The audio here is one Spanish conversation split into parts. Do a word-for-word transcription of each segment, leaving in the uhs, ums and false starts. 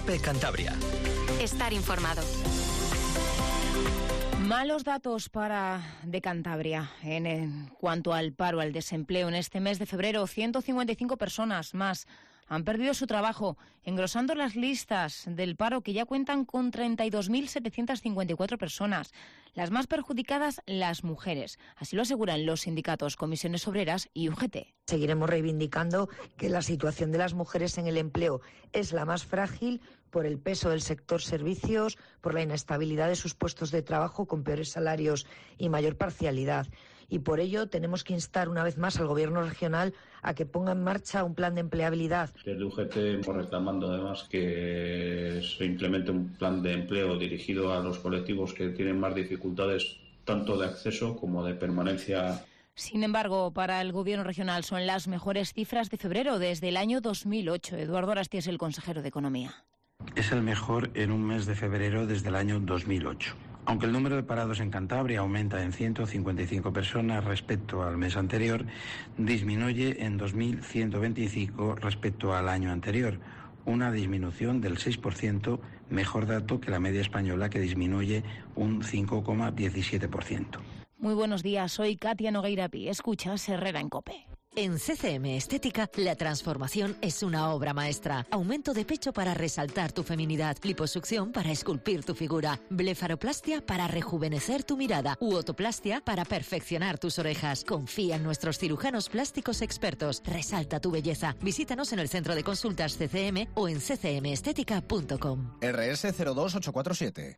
COPE Cantabria. Estar informado. Malos datos para de Cantabria en, en cuanto al paro, al desempleo. En este mes de febrero, ciento cincuenta y cinco personas más han perdido su trabajo, engrosando las listas del paro, que ya cuentan con treinta y dos mil setecientas cincuenta y cuatro personas. Las más perjudicadas, las mujeres. Así lo aseguran los sindicatos Comisiones Obreras y U G T. Seguiremos reivindicando que la situación de las mujeres en el empleo es la más frágil por el peso del sector servicios, por la inestabilidad de sus puestos de trabajo con peores salarios y mayor parcialidad. Y por ello tenemos que instar una vez más al Gobierno regional a que ponga en marcha un plan de empleabilidad. Desde U G T hemos reclamando además que se implemente un plan de empleo dirigido a los colectivos que tienen más dificultades tanto de acceso como de permanencia. Sin embargo, para el Gobierno regional son las mejores cifras de febrero desde el año dos mil ocho. Eduardo Arasti es el consejero de Economía. Es el mejor en un mes de febrero desde el año dos mil ocho. Aunque el número de parados en Cantabria aumenta en ciento cincuenta y cinco personas respecto al mes anterior, disminuye en dos mil ciento veinticinco respecto al año anterior, una disminución del seis por ciento, mejor dato que la media española, que disminuye un cinco coma diecisiete por ciento. Muy buenos días, soy Katia Nogueirapi. Escuchas Herrera en COPE. En C C M Estética, la transformación es una obra maestra. Aumento de pecho para resaltar tu feminidad, liposucción para esculpir tu figura, blefaroplastia para rejuvenecer tu mirada u otoplastia para perfeccionar tus orejas. Confía en nuestros cirujanos plásticos expertos. Resalta tu belleza. Visítanos en el centro de consultas C C M o en c c m estética punto com. R S cero dos ocho cuatro siete.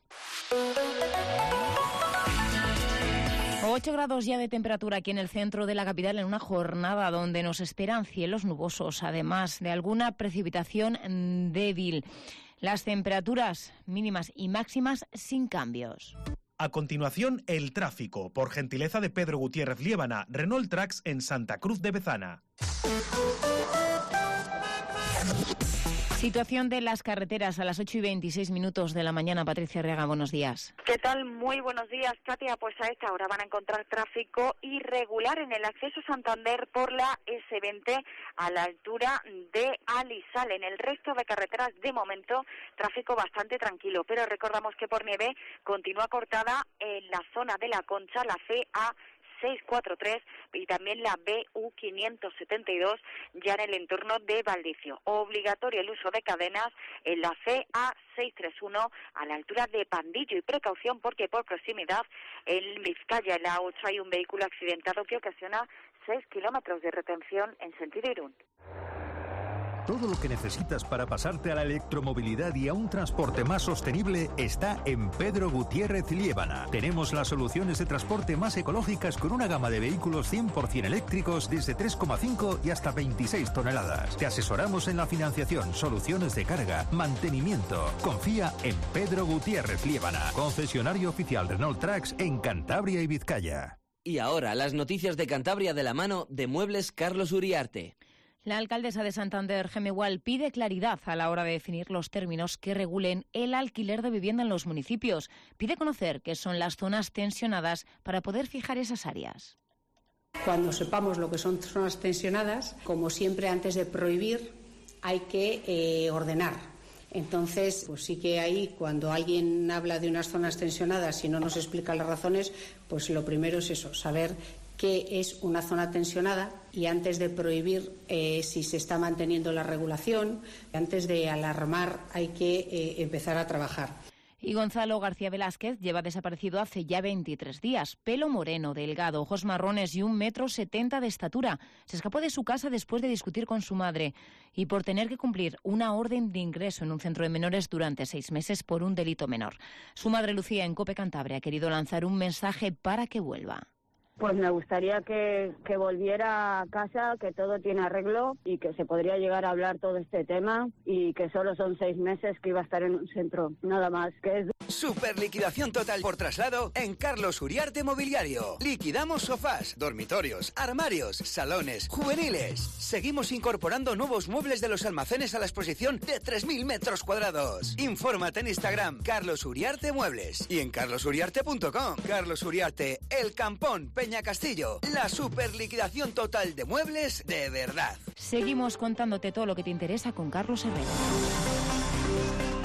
ocho grados ya de temperatura aquí en el centro de la capital en una jornada donde nos esperan cielos nubosos, además de alguna precipitación débil. Las temperaturas mínimas y máximas sin cambios. A continuación, el tráfico, por gentileza de Pedro Gutiérrez Liébana, Renault Trax en Santa Cruz de Bezana. Situación de las carreteras a las ocho y veintiséis minutos de la mañana. Patricia Arriaga, buenos días. ¿Qué tal? Muy buenos días, Katia. Pues a esta hora van a encontrar tráfico irregular en el acceso Santander por la ese veinte a la altura de Alisal. En el resto de carreteras, de momento, tráfico bastante tranquilo. Pero recordamos que por nieve continúa cortada en la zona de La Concha, la C A seiscientos cuarenta y tres y también la B U quinientos setenta y dos ya en el entorno de Valdicio. Obligatorio el uso de cadenas en la C A seiscientos treinta y uno a la altura de Pandillo, y precaución porque por proximidad en Vizcaya, en la ocho, hay un vehículo accidentado que ocasiona seis kilómetros de retención en sentido Irún. Todo lo que necesitas para pasarte a la electromovilidad y a un transporte más sostenible está en Pedro Gutiérrez Liébana. Tenemos las soluciones de transporte más ecológicas con una gama de vehículos cien por ciento eléctricos desde tres coma cinco y hasta veintiséis toneladas. Te asesoramos en la financiación, soluciones de carga, mantenimiento. Confía en Pedro Gutiérrez Liébana, concesionario oficial Renault Trax en Cantabria y Vizcaya. Y ahora las noticias de Cantabria de la mano de Muebles Carlos Uriarte. La alcaldesa de Santander, Gemma Gual, pide claridad a la hora de definir los términos que regulen el alquiler de vivienda en los municipios. Pide conocer qué son las zonas tensionadas para poder fijar esas áreas. Cuando sepamos lo que son zonas tensionadas, como siempre antes de prohibir, hay que eh, ordenar. Entonces, pues sí que ahí, cuando alguien habla de unas zonas tensionadas y no nos explica las razones, pues lo primero es eso, saber qué es una zona tensionada, y antes de prohibir eh, si se está manteniendo la regulación, antes de alarmar hay que eh, empezar a trabajar. Y Gonzalo García Velázquez lleva desaparecido hace ya veintitrés días. Pelo moreno, delgado, ojos marrones y un metro setenta de estatura. Se escapó de su casa después de discutir con su madre y por tener que cumplir una orden de ingreso en un centro de menores durante seis meses por un delito menor. Su madre, Lucía, en COPE Cantabria, ha querido lanzar un mensaje para que vuelva. Pues me gustaría que, que volviera a casa, que todo tiene arreglo y que se podría llegar a hablar todo este tema, y que solo son seis meses que iba a estar en un centro, nada más. Que es... Super liquidación total por traslado en Carlos Uriarte Mobiliario. Liquidamos sofás, dormitorios, armarios, salones, juveniles. Seguimos incorporando nuevos muebles de los almacenes a la exposición de tres mil metros cuadrados. Infórmate en Instagram, Carlos Uriarte Muebles, y en carlos uriarte punto com. Carlos Uriarte, El Campón, Peña Castillo. La super liquidación total de muebles de verdad. Seguimos contándote todo lo que te interesa con Carlos Herrera.